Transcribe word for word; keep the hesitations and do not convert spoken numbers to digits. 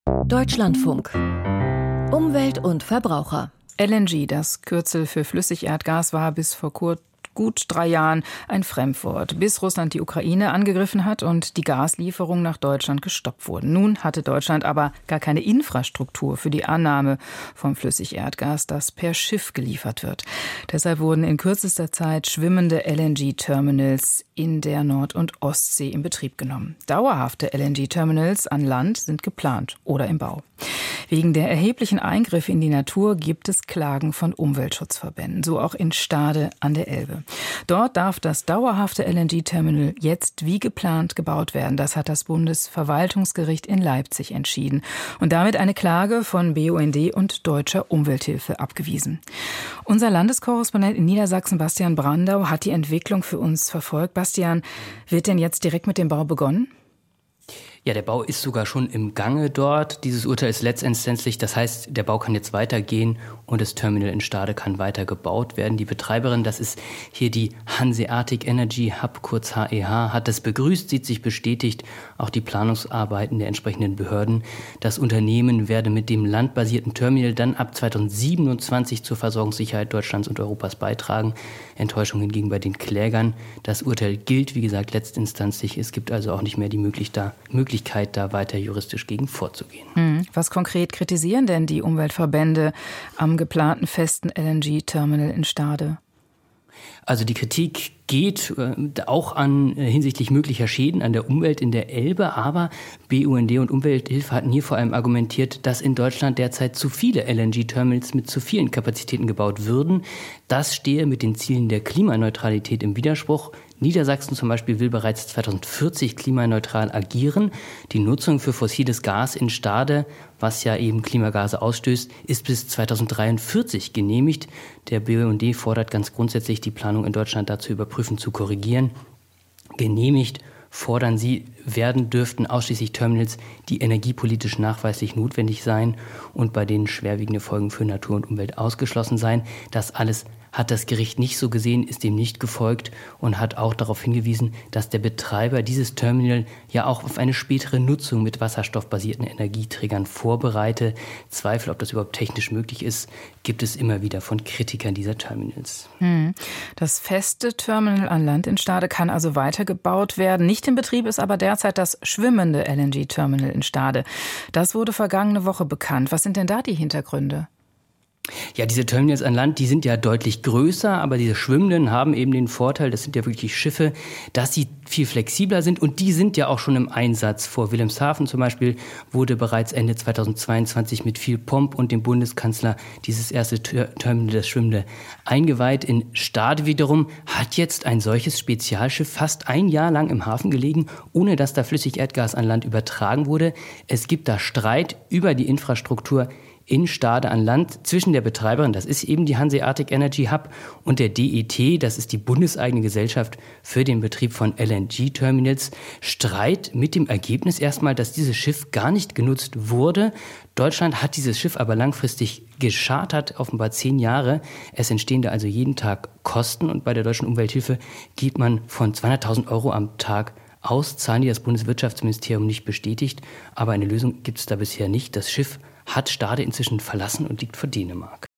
Deutschlandfunk. Umwelt und Verbraucher. L N G, das Kürzel für Flüssigerdgas, war bis vor kurzem gut drei Jahren ein Fremdwort, bis Russland die Ukraine angegriffen hat und die Gaslieferungen nach Deutschland gestoppt wurden. Nun hatte Deutschland aber gar keine Infrastruktur für die Annahme von Flüssigerdgas, das per Schiff geliefert wird. Deshalb wurden in kürzester Zeit schwimmende L N G-Terminals in der Nord- und Ostsee in Betrieb genommen. Dauerhafte L N G-Terminals an Land sind geplant oder im Bau. Wegen der erheblichen Eingriffe in die Natur gibt es Klagen von Umweltschutzverbänden, so auch in Stade an der Elbe. Dort darf das dauerhafte L N G-Terminal jetzt wie geplant gebaut werden. Das hat das Bundesverwaltungsgericht in Leipzig entschieden und damit eine Klage von B U N D und Deutscher Umwelthilfe abgewiesen. Unser Landeskorrespondent in Niedersachsen, Bastian Brandau, hat die Entwicklung für uns verfolgt. Bastian, wird denn jetzt direkt mit dem Bau begonnen? Ja, der Bau ist sogar schon im Gange dort. Dieses Urteil ist letztinstanzlich, das heißt, der Bau kann jetzt weitergehen und das Terminal in Stade kann weiter gebaut werden. Die Betreiberin, das ist hier die Hanseatic Energy Hub, kurz H E H, hat das begrüßt, sieht sich bestätigt, auch die Planungsarbeiten der entsprechenden Behörden. Das Unternehmen werde mit dem landbasierten Terminal dann ab zweitausendsiebenundzwanzig zur Versorgungssicherheit Deutschlands und Europas beitragen. Enttäuschung hingegen bei den Klägern. Das Urteil gilt, wie gesagt, letztinstanzlich. Es gibt also auch nicht mehr die Möglichkeit, Möglichkeit, da weiter juristisch gegen vorzugehen. Hm. Was konkret kritisieren denn die Umweltverbände am geplanten festen L N G-Terminal in Stade? Also die Kritik geht äh, auch an äh, hinsichtlich möglicher Schäden an der Umwelt in der Elbe, aber B U N D und Umwelthilfe hatten hier vor allem argumentiert, dass in Deutschland derzeit zu viele L N G-Terminals mit zu vielen Kapazitäten gebaut würden. Das stehe mit den Zielen der Klimaneutralität im Widerspruch. Niedersachsen zum Beispiel will bereits zweitausendvierzig klimaneutral agieren. Die Nutzung für fossiles Gas in Stade, was ja eben Klimagase ausstößt, ist bis zweitausenddreiundvierzig genehmigt. Der B U N D fordert ganz grundsätzlich, die Planung in Deutschland dazu überprüfen, zu korrigieren. Genehmigt fordern sie, werden dürften ausschließlich Terminals, die energiepolitisch nachweislich notwendig seien und bei denen schwerwiegende Folgen für Natur und Umwelt ausgeschlossen seien. Das alles hat das Gericht nicht so gesehen, ist dem nicht gefolgt und hat auch darauf hingewiesen, dass der Betreiber dieses Terminal ja auch auf eine spätere Nutzung mit wasserstoffbasierten Energieträgern vorbereite. Zweifel, ob das überhaupt technisch möglich ist, gibt es immer wieder von Kritikern dieser Terminals. Hm. Das feste Terminal an Land in Stade kann also weitergebaut werden. Nicht in Betrieb ist aber derzeit das schwimmende L N G-Terminal in Stade. Das wurde vergangene Woche bekannt. Was sind denn da die Hintergründe? Ja, diese Terminals an Land, die sind ja deutlich größer, aber diese schwimmenden haben eben den Vorteil, das sind ja wirklich Schiffe, dass sie viel flexibler sind und die sind ja auch schon im Einsatz. Vor Wilhelmshaven zum Beispiel wurde bereits Ende zweitausendzweiundzwanzig mit viel Pomp und dem Bundeskanzler dieses erste Terminal, das schwimmende, eingeweiht. In Stade wiederum hat jetzt ein solches Spezialschiff fast ein Jahr lang im Hafen gelegen, ohne dass da Flüssigerdgas an Land übertragen wurde. Es gibt da Streit über die Infrastruktur in Stade an Land zwischen der Betreiberin, das ist eben die Hanseatic Energy Hub, und der D E T, das ist die bundeseigene Gesellschaft für den Betrieb von L N G-Terminals. Streit mit dem Ergebnis erstmal, dass dieses Schiff gar nicht genutzt wurde. Deutschland hat dieses Schiff aber langfristig geschartert, offenbar zehn Jahre. Es entstehen da also jeden Tag Kosten und bei der Deutschen Umwelthilfe geht man von zweihunderttausend Euro am Tag aus. Zahlen, die das Bundeswirtschaftsministerium nicht bestätigt, aber eine Lösung gibt es da bisher nicht. Das Schiff hat Stade inzwischen verlassen und liegt vor Dänemark.